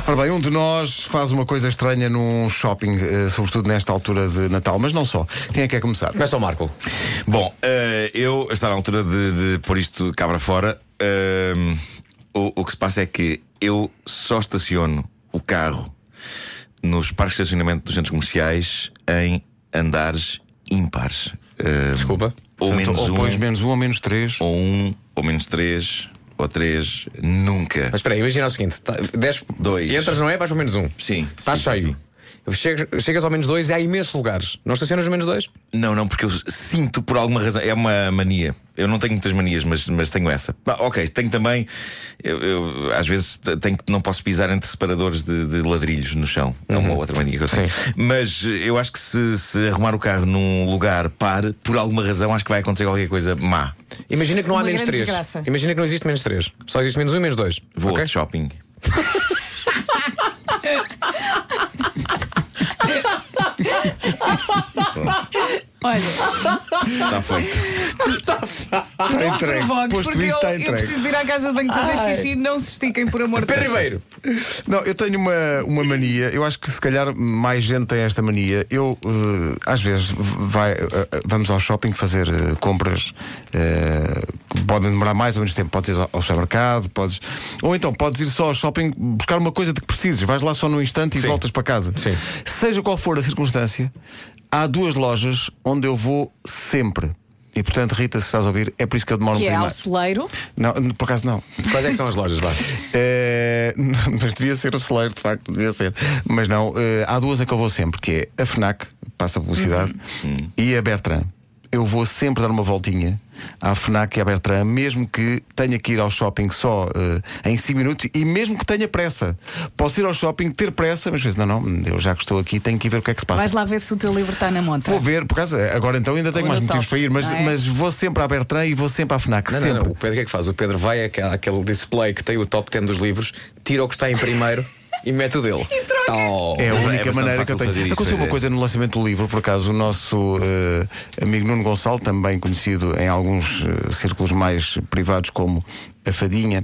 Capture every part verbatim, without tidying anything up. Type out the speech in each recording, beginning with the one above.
Ora bem, um de nós faz uma coisa estranha num shopping, uh, sobretudo nesta altura de Natal, mas não só. Quem é que quer começar? Começa o Marco. Bom, uh, eu está na altura de, de pôr isto cabra fora. Uh, o, o que se passa é que eu só estaciono o carro nos parques de estacionamento dos centros comerciais em andares ímpares. Uh, Desculpa. Ou Portanto, menos ou um, pões menos um ou menos três. ou um, ou menos três, ou três, nunca. Mas espera aí, imagina o seguinte: tá, dez, Dois. entras, não é? Vais ao menos um. Sim. Está sim, cheio. sim, sim. Chegas, chegas ao menos dois e há imensos lugares. Não estacionas no menos dois? Não, não, porque eu sinto por alguma razão. É uma mania. Eu não tenho muitas manias, mas, mas tenho essa. Bah, ok, tenho também. Eu, eu, às vezes tenho, não posso pisar entre separadores de, de ladrilhos no chão. É uma Uhum. outra mania que eu tenho. Sim. Mas eu acho que se, se arrumar o carro num lugar par, por alguma razão, acho que vai acontecer qualquer coisa má. Imagina que não há Uma menos grande três. desgraça. Imagina que não existe menos três. Só existe menos um e menos dois. Vou Ok? ao shopping. Olha, Está feito. Está não me entregue. provoques, Posto porque isto, eu, está eu entregue. preciso de ir à casa de banho fazer xixi. Não se estiquem, por amor de Pedro Deus. Ribeiro. Não, eu tenho uma, uma mania. Eu acho que se calhar mais gente tem esta mania. Eu, uh, às vezes, vai, uh, uh, vamos ao shopping fazer uh, compras uh, que podem demorar mais ou menos tempo. Podes ir ao, ao supermercado, podes. Ou então podes ir só ao shopping buscar uma coisa de que precises. Vais lá só num instante e Sim. voltas para casa. Sim. Seja qual for a circunstância, há duas lojas onde eu vou sempre. E portanto, Rita, se estás a ouvir, é por isso que eu demoro Que um é bocadinho ao mais. celeiro. Não, por acaso não. Quais é que são as lojas? Vá. Eh, mas devia ser o celeiro, de facto, devia ser. Mas não, eh, há duas a que eu vou sempre, que é a FNAC, passa a publicidade, e a Bertrand. Eu vou sempre dar uma voltinha à FNAC e à Bertrand, mesmo que tenha que ir ao shopping só eh, em cinco minutos e mesmo que tenha pressa. Posso ir ao shopping, ter pressa, mas não, não, eu já que estou aqui tenho que ir ver o que é que se passa. Vais lá ver se o teu livro está na montra. Vou ver, por causa, agora então ainda tenho Ou mais no motivos top, para ir, mas, não é? mas vou sempre à Bertrand e vou sempre à FNAC. Não, sempre. não, não. O Pedro o que é que faz? O Pedro vai àquele, àquele display que tem o top dez dos livros, tira o que está em primeiro e mete o dele. E troca. Oh. É a É única bastante maneira que eu fácil tenho. fazer isso, Aconteceu pois uma é. coisa no lançamento do livro, por acaso, o nosso eh, amigo Nuno Gonçalo, também conhecido em alguns eh, círculos mais privados como a Fadinha,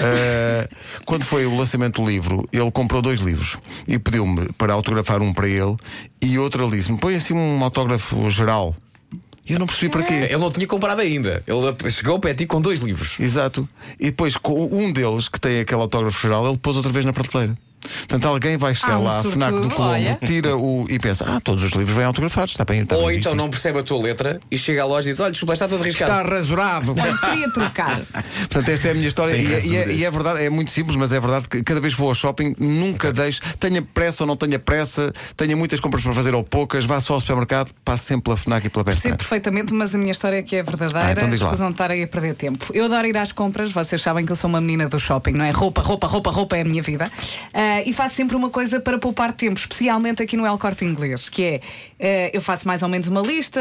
eh, quando foi o lançamento do livro, ele comprou dois livros e pediu-me para autografar um para ele e outro ele disse-me: põe assim um autógrafo geral. E eu não percebi para quê. Ele não tinha comprado ainda. Ele chegou ao pé de ti com dois livros. Exato. E depois, com um deles, que tem aquele autógrafo geral, ele pôs outra vez na prateleira. Portanto, alguém vai chegar Ah, um lá à FNAC do sortudo, Colombo, olha. tira o. e pensa: ah, todos os livros vêm autografados, está bem. Está Ou bem visto então não isto. percebe a tua letra e chega à loja e diz: olha, desculpa, está todo arriscado. Está rasurado. Olha, queria trocar. Portanto, esta é a minha história Tem e, é- e é, rasuras. e é verdade, é muito simples, mas é verdade que cada vez que vou ao shopping nunca deixo, tenha pressa ou não tenha pressa, tenha muitas compras para fazer ou poucas, vá só ao supermercado, passo sempre pela FNAC e pela Sei Bertrand. perfeitamente, mas a minha história aqui é verdadeira. Ah, então diz lá. Escusam de estar aí a perder tempo. Eu adoro ir às compras, vocês sabem que eu sou uma menina do shopping, não é? Roupa, roupa, roupa, roupa é a minha vida. Ah, e faço sempre uma coisa para poupar tempo, especialmente aqui no El Corte Inglês, que é, eh, eu faço mais ou menos uma lista,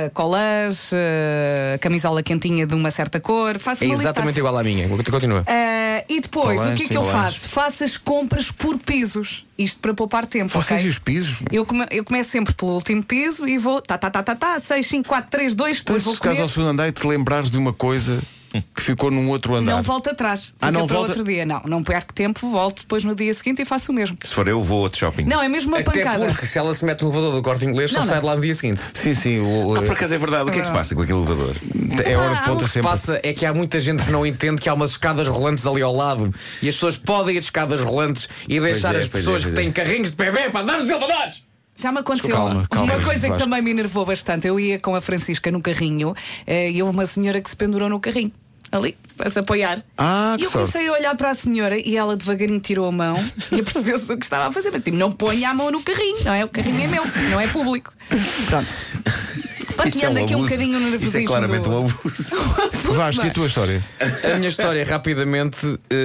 colãs, eh, camisola quentinha de uma certa cor, faço É uma lista exatamente assim. igual à minha. Continua. Ah, e depois, Colãs, o que é que sim, eu colãs. faço? Faço as compras por pisos. Isto para poupar tempo. Vocês ok? e os pisos? Eu, come- eu começo sempre pelo último piso e vou tá, tá, tá, tá, tá, seis, cinco, quatro, três, dois, Então, depois se vou chegares comer. ao segundo andar e te lembrares de uma coisa que ficou num outro andar. Não volto atrás. Ah, Fica não para volta- outro dia. Não, não perco tempo, volto depois no dia seguinte e faço o mesmo. Se for eu, vou a outro shopping. Não, é mesmo uma Até pancada. porque se ela se mete no elevador do Corte Inglês, só Não, sai não. de lá no dia seguinte. Sim, sim. O, Ah, por acaso é verdade. O que é que se passa com aquele elevador? é hora de Ah, ponta O que se sempre. passa é que há muita gente que não entende que há umas escadas rolantes ali ao lado e as pessoas podem ir de escadas rolantes e deixar é, as pois é, pessoas pois que é. têm carrinhos de bebê para andar nos elevadores. Já me aconteceu Calma, calma, uma coisa que Vasco. também me enervou bastante. Eu ia com a Francisca no carrinho eh, e houve uma senhora que se pendurou no carrinho. Ali, para se apoiar. Ah, e que eu comecei a olhar para a senhora e ela devagarinho tirou a mão e apercebeu-se o que estava a fazer. Mas tipo, não ponha a mão no carrinho, não é? O carrinho é meu, não é público. Pronto. Partilhando aqui um bocadinho no nervosismo. Isso é claramente do... um abuso. Vasco, e a tua história? A minha história, rapidamente,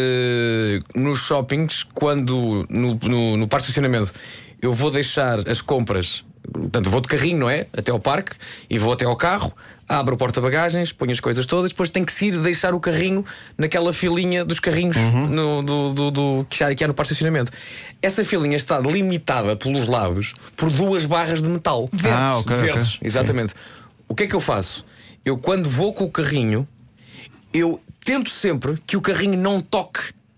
eh, nos shoppings, quando no, no, no parque de estacionamento eu vou deixar as compras. Portanto, vou de carrinho, não é? Até ao parque e vou até ao carro, abro o porta-bagagens, ponho as coisas todas, depois tenho que se ir deixar o carrinho naquela filinha dos carrinhos no, do, do, do, que, há, que há no parque de estacionamento. Essa filinha está limitada pelos lados por duas barras de metal verdes. Ah, ok, ok. verdes, exatamente. O que é que eu faço? Eu, quando vou com o carrinho, eu tento sempre que o carrinho não toque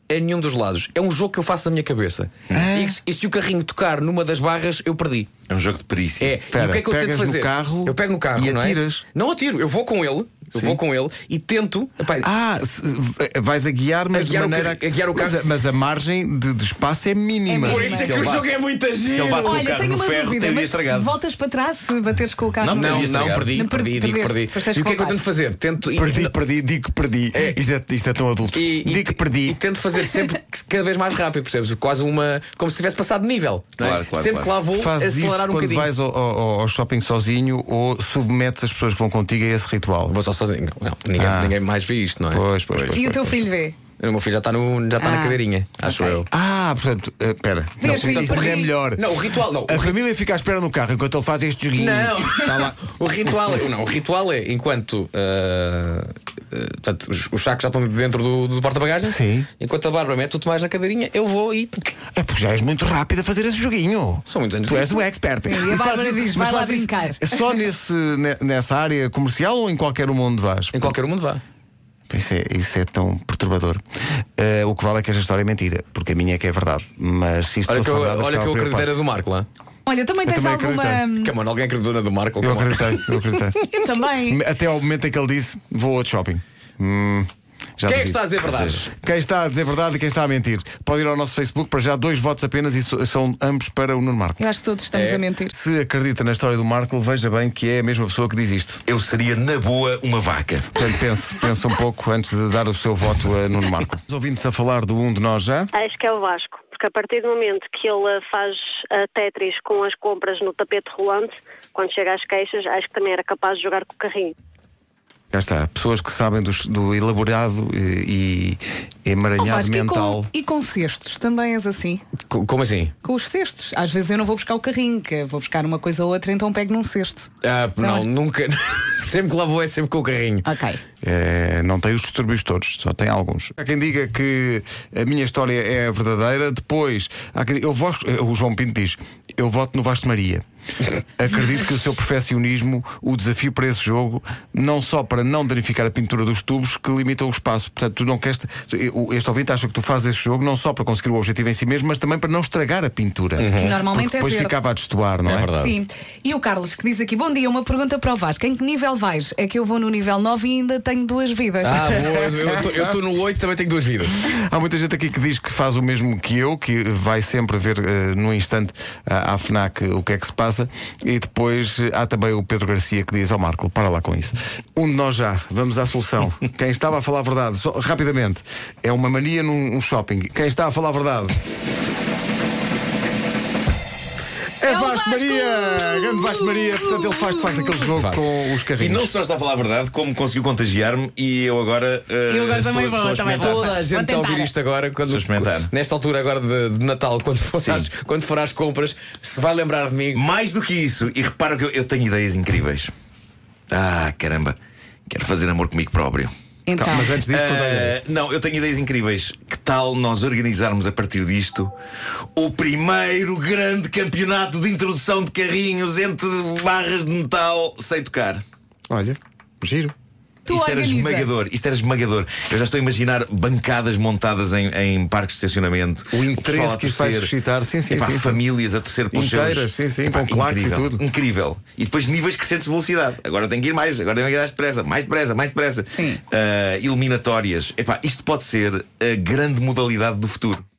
a nenhum dos lados. É um jogo que eu faço na minha cabeça. É. E, e se o carrinho tocar numa das barras, eu perdi. É um jogo de perícia. É. Espera, e o que é que eu tento pegas fazer? no carro eu pego no carro e não é? atiras? Não atiro, eu vou com ele. Eu Sim. vou com ele e tento. Epá, Ah, se- vais a guiar, mas A guiar de o maneira. carro- a guiar o carro. Mas, a, mas a margem de, de espaço é mínima. É por mesmo. isso é Se que ele o bate- jogo é muito Se agir. ele bate com o Olha, carro tenho no uma ferro, dúvida, tem o dia mas estragado. voltas para trás se bateres com o carro. Não, Não, Perdi, não, estragado. perdi, Não, perdi, perdeste, digo que perdi. depois tens E o que é que eu contar. tento fazer? Tento. e- Perdi, perdi, digo que perdi. Isto, é, isto é tão adulto. E, digo e, que perdi. e tento fazer sempre que- cada vez mais rápido, percebes? Quase uma. Como se tivesse passado de nível. não é? Claro, claro, sempre claro. que lá vou Fazes isso acelerar um quando bocadinho. vais ao, ao- ao shopping sozinho ou submetes as pessoas que vão contigo a esse ritual? Vou só sozinho. Não, ninguém, Ah. ninguém mais vê isto, não é? Pois, pois, pois. E o pois, teu pois. filho vê? O meu filho já está no, já está Ah. na cadeirinha, acho Ok. eu. Ah, portanto, eh, espera. Não, Vês, filho, isto ainda é perdi. melhor. Não, o ritual não. A O ri- família fica à espera no carro enquanto ele faz este joguinho. Não, Está lá. o ritual é, não, o ritual é enquanto ah, ah, portanto, os, os sacos já estão dentro do, do porta-bagagens. Sim. Enquanto a Bárbara mete o Tomás na cadeirinha, eu vou e É porque já és muito rápido a fazer esse joguinho. São muitos anos Tu és disso. o expert. Sim, e a Mas Bárbara fazes- diz, mas vai lá fazes isso brincar. Só nesse, ne- nessa área comercial ou em qualquer um onde vais? em qualquer mundo vá. Isso é, isso é tão perturbador. Eh, o que vale é que esta história é mentira, porque a minha é que é verdade. Mas se isto Olha fosse que eu, verdade, olha que eu ficava acreditei na preocupado. do Marco lá. Olha, também Eu tens também alguma. acreditei. Que, mano, alguém acreditou na do Marco? Eu come on. acreditei, eu acreditei. Eu também. Até ao momento em que ele disse: vou a outro shopping. Hum, já Quem é duvido. que está a dizer verdade? Quem está a dizer verdade e quem está a mentir. Pode ir ao nosso Facebook, para já dois votos apenas e so- são ambos para o Nuno Marco. Eu acho que todos estamos É. a mentir. Se acredita na história do Marco, veja bem que é a mesma pessoa que diz isto. Eu seria, na boa, uma vaca. Portanto, pense, pense um pouco antes de dar o seu voto a Nuno Marco. Os ouvintes a falar do um de nós já. Acho que é o Vasco, porque a partir do momento que ele eh, faz a Tetris com as compras no tapete rolante, quando chega às queixas, acho que também era capaz de jogar com o carrinho. Já está. Pessoas que sabem dos- do, elaborado e, e Oh, emaranhado Vasco, e, mental. com, e com cestos também és assim? Co- Como assim? Com os cestos. Às vezes eu não vou buscar o carrinho, que vou buscar uma coisa ou outra, então pego num cesto. Ah, não, Não. nunca. Sempre que lá vou é sempre com o carrinho. Ok. É, não tem os distúrbios todos, só tem alguns. Há quem diga que a minha história é a verdadeira. Depois, há quem diga, eu voto, o João Pinto diz: eu voto no Vasco de Maria. Acredito que o seu perfeccionismo, o desafio para esse jogo, não só para não danificar a pintura dos tubos que limita o espaço. Portanto, tu não queres. Este ouvinte acha que tu fazes esse jogo não só para conseguir o objetivo em si mesmo, mas também para não estragar a pintura. Que normalmente Porque é depois verde. ficava a destoar, não é? É verdade. Sim. E o Carlos que diz aqui: bom dia, uma pergunta para o Vasco. Em que nível vais? É que eu vou no nível nove e ainda tenho duas vidas. Ah, boa, eu estou no oito e também tenho duas vidas. Há muita gente aqui que diz que faz o mesmo que eu, que vai sempre ver uh, num instante à à FNAC o que é que se passa. E depois uh, há também o Pedro Garcia que diz: ó Marco, para lá com isso. Um de nós já, vamos à solução. Quem estava a falar a verdade, só, rapidamente, é uma mania num um shopping. Quem está a falar a verdade? É É o Vasco Vasco! Maria! Grande Vasco Maria, portanto ele faz de facto aquele jogo Faz. com os E carrinhos. não só está a falar a verdade, como conseguiu contagiar-me e eu agora, eh, Eu agora estou, também vou, estou a também experimentar. vou. Toda a gente Vou está a ouvir tentar. isto agora, quando, Vou experimentar. nesta altura agora de, de Natal, quando for, Sim. às, quando for às compras, se vai lembrar de mim. Mais do que isso, e repara que eu, eu tenho ideias incríveis. Ah, caramba, quero fazer amor comigo próprio. Então, Calma, mas antes disso, conta aí. Ah, não, eu tenho ideias incríveis. Que tal nós organizarmos a partir disto o primeiro grande campeonato de introdução de carrinhos entre barras de metal sem tocar? Olha, giro. Tu Isto era organiza. esmagador, isto era esmagador. Eu já estou a imaginar bancadas montadas em, em parques de estacionamento. O interesse pessoal a que isto vai torcer. suscitar, sim, sim, Epá, sim. famílias a torcer pelos Inteiras, seus. sim, sim, Epá, com claques e incrível, tudo. Incrível. E depois níveis crescentes de velocidade. Agora tem que ir mais, agora tem que ir mais depressa, mais depressa, mais depressa. Sim. Ah, eliminatórias. Epá, isto pode ser a grande modalidade do futuro.